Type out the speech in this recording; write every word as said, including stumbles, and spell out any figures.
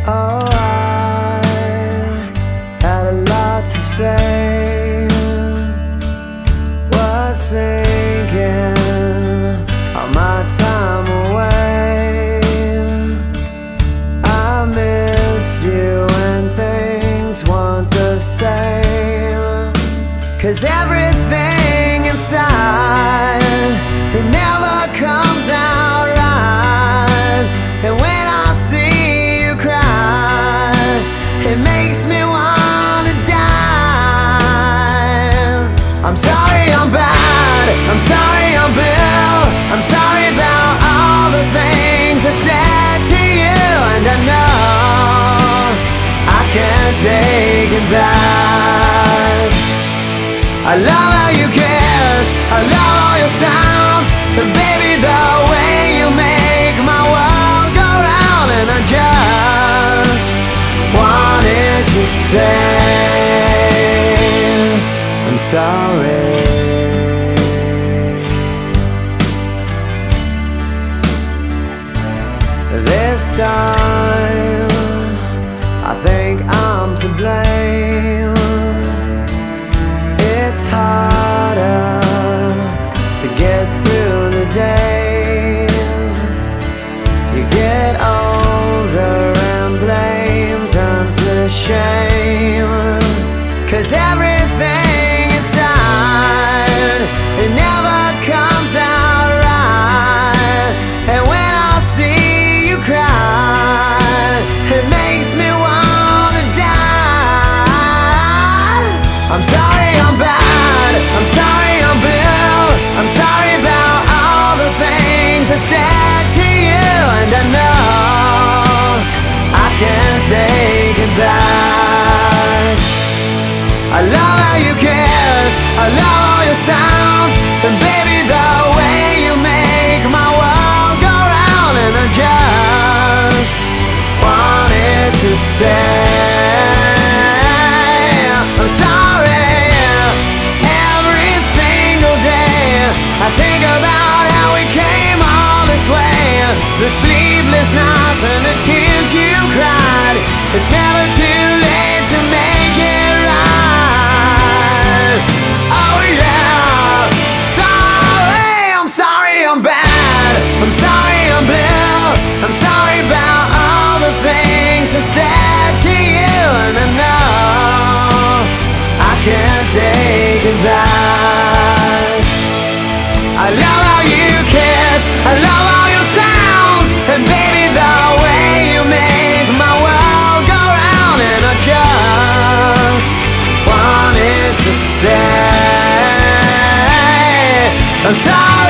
Oh, I had a lot to say. Was thinking of my time away. I missed you when things weren't the same. 'Cause everything inside, it never comes out right. And when I see you cry, it makes me wanna die. I'm sorry I'm bad, I'm sorry I'm Bill, I'm sorry about all the things I said to you. And I know I can't take it back. I love how you kiss, I love all your sounds, and baby the way you make my world go round. And I just wanted to say I'm sorry. This time I think I'm to blame. It's harder to get through the days. You get older and blame turns to shame. 'Cause everything inside, it never comes out right. And when I see you cry, it makes me wanna die. I'm sorry I'm bad, I'm sorry I'm Bill, I'm sorry about all the things I said to you. And I know I can't take it back. I love how you kiss, I love all your sounds, and baby the way you make my world go round. And I just wanted to say I'm sorry. Every single day I think about how we came all this way. The sleepless nights and the tears you cried. It's never too late to make it right. Oh yeah. Sorry, I'm sorry I'm bad, I'm sorry I'm Bill, I'm sorry about all the things I said to you. And I know I can't take it back. I love how you kiss, I love all your sounds, and baby the way you make my world go round. And I just wanted to say I'm sorry.